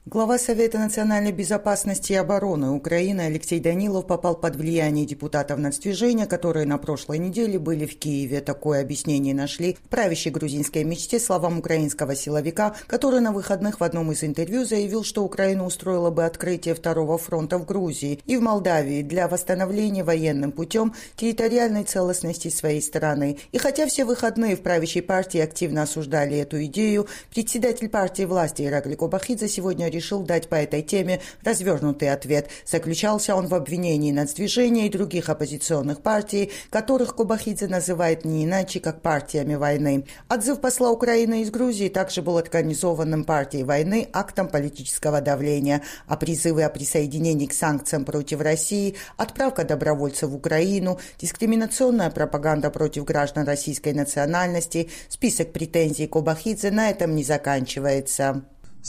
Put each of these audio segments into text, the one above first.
Глава Совета национальной безопасности и обороны Украины Алексей Данилов попал под влияние депутатов нацдвижения, которые на прошлой неделе были в Киеве. Такое объяснение нашли в правящей грузинской мечте словам украинского силовика, который на выходных в одном из интервью заявил, что Украина устроила бы открытие второго фронта в Грузии и в Молдавии для восстановления военным путем территориальной целостности своей страны. И хотя все выходные в правящей партии активно осуждали эту идею, председатель партии власти Иракли Кобахидзе сегодня решил дать по этой теме развернутый ответ. Заключался он в обвинении нацдвижения и других оппозиционных партий, которых Кобахидзе называет не иначе, как партиями войны. Отзыв посла Украины из Грузии также был организованным партией войны актом политического давления, а призывы о присоединении к санкциям против России, отправка добровольцев в Украину, дискриминационная пропаганда против граждан российской национальности, список претензий Кобахидзе на этом не заканчивается.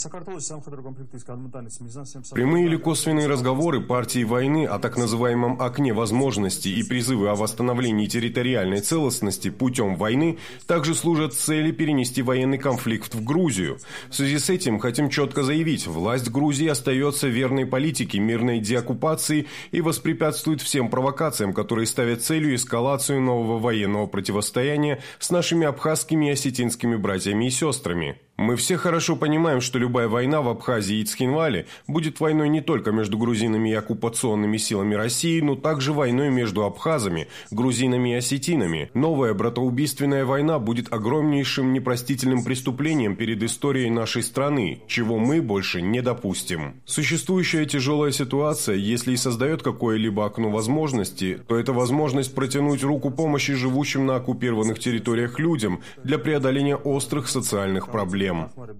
Прямые или косвенные разговоры партии войны о так называемом окне возможностей и призывы о восстановлении территориальной целостности путем войны также служат цели перенести военный конфликт в Грузию. В связи с этим хотим четко заявить, власть Грузии остается верной политике мирной деоккупации и воспрепятствует всем провокациям, которые ставят целью эскалацию нового военного противостояния с нашими абхазскими и осетинскими братьями и сестрами. Мы все хорошо понимаем, что любая война в Абхазии и Цхинвале будет войной не только между грузинами и оккупационными силами России, но также войной между абхазами, грузинами и осетинами. Новая братоубийственная война будет огромнейшим непростительным преступлением перед историей нашей страны, чего мы больше не допустим. Существующая тяжелая ситуация, если и создает какое-либо окно возможности, то это возможность протянуть руку помощи живущим на оккупированных территориях людям для преодоления острых социальных проблем.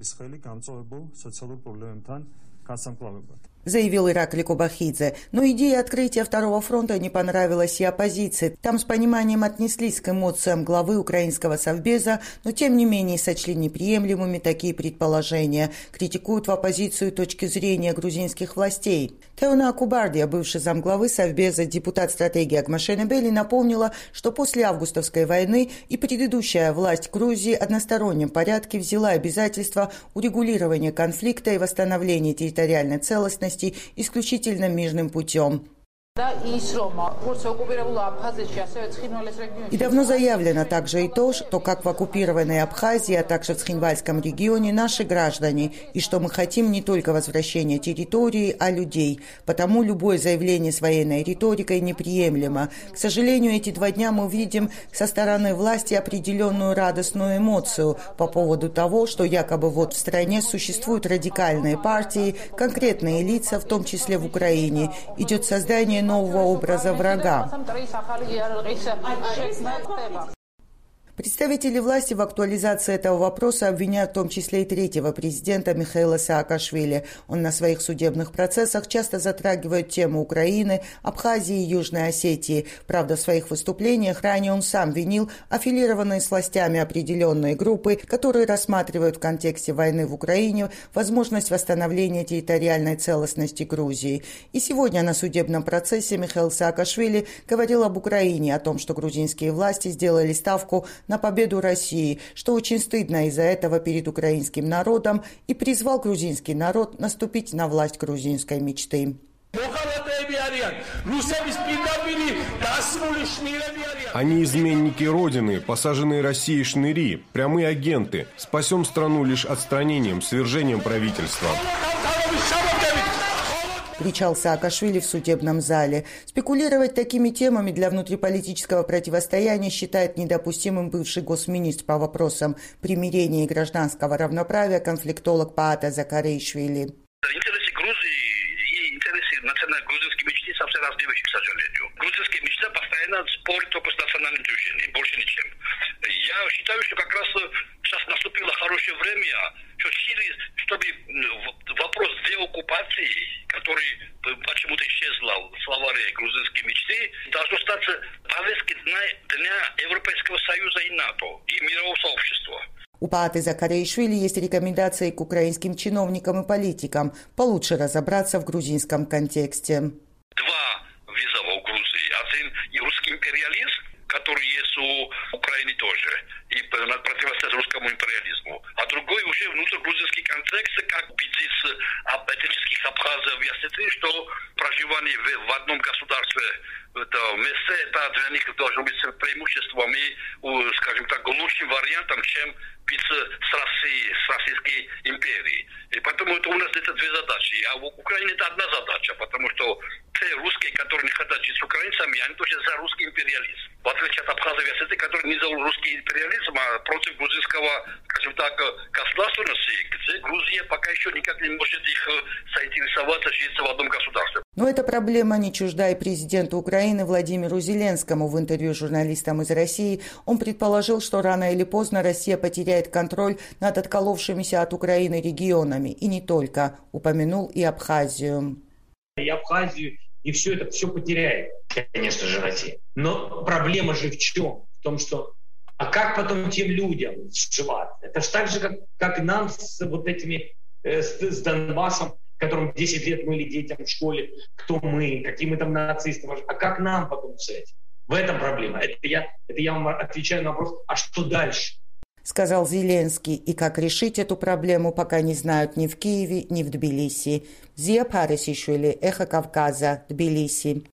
Заявил Иракли Кобахидзе. Но идея открытия второго фронта не понравилась и оппозиции. Там с пониманием отнеслись к эмоциям главы украинского совбеза, но тем не менее сочли неприемлемыми такие предположения. Критикуют в оппозицию точки зрения грузинских властей. Теона Акубардия, бывший замглавы совбеза, депутат стратегии Агмашена Бели, напомнила, что после августовской войны и предыдущая власть Грузии в одностороннем порядке взяла обязательство урегулирования конфликта и восстановления территориальной целостности исключительно мирным путем. И давно заявлено также и то, что как в оккупированной Абхазии, а также в Цхинвальском регионе наши граждане, и что мы хотим не только возвращения территории, а людей. Потому любое заявление с военной риторикой неприемлемо. К сожалению, эти 2 дня мы видим со стороны власти определенную радостную эмоцию по поводу того, что якобы вот в стране существуют радикальные партии, конкретные лица, в том числе в Украине. Идет создание нового образа врага. Представители власти в актуализации этого вопроса обвиняют в том числе и третьего президента Михаила Саакашвили. Он на своих судебных процессах часто затрагивает тему Украины, Абхазии и Южной Осетии. Правда, в своих выступлениях ранее он сам винил аффилированные с властями определенные группы, которые рассматривают в контексте войны в Украине возможность восстановления территориальной целостности Грузии. И сегодня на судебном процессе Михаил Саакашвили говорил об Украине, о том, что грузинские власти сделали ставку на победу России, что очень стыдно из-за этого перед украинским народом, и призвал грузинский народ наступить на власть грузинской мечты. Они изменники Родины, посаженные Россией шныри, прямые агенты. Спасем страну лишь отстранением, свержением правительства. Кричал Саакашвили в судебном зале. Спекулировать такими темами для внутриполитического противостояния считает недопустимым бывший госминистр по вопросам примирения и гражданского равноправия конфликтолог Паата Закаришвили. Интересы Грузии и интересы национально-грузинской мечты совсем разные вещи, к сожалению. Грузинская мечта постоянно спорит только с национальным движением, больше ничем. Я считаю, что как раз сейчас наступило хорошее время, чтобы вопрос деоккупации, который почему-то исчезла в словаре грузинской мечты, должно стать повесткой дня Европейского Союза и НАТО, и мирового сообщества. У Пааты Закаришвили есть рекомендации к украинским чиновникам и политикам получше разобраться в грузинском контексте. 2 вызова у Грузии. Один и русский империализм, который есть у Украины тоже, и противостоять русскому империализму. А другой уже внутригрузинский контекст, как быть с образа выяснили, что проживание в одном государстве это место, это для них должно быть преимуществом и, скажем так, лучшим вариантом, чем быть с Россией, с Российской империей. И поэтому это у нас это две задачи. А в Украине это одна задача, потому что те русские, которые не хотят жить с украинцами, они тоже за русский империализм. В отличие от Абхазии и Осетии, которые не за русский империализм, а против грузинского, скажем так, государственности, где Грузия пока еще никак не может их заинтересоваться жить в одном государстве. Но эта проблема не чужда и президенту Украины Владимиру Зеленскому. В интервью журналистам из России он предположил, что рано или поздно Россия потеряет контроль над отколовшимися от Украины регионами. И не только. Упомянул и Абхазию. И Абхазию, и все это все потеряет, конечно же, Россия. Но проблема же в чем? В том, что а как потом тем людям сживаться? Это же так же, как и нам с вот этими, с Донбассом, которым 10 лет мыли детям в школе, кто мы, какие мы там нацисты, а как нам потом с этим? В этом проблема. Это я вам отвечаю на вопрос, а что дальше? Сказал Зеленский, и как решить эту проблему, пока не знают ни в Киеве, ни в Тбилиси. Зия Парисишвили, Эхо Кавказа, Тбилиси.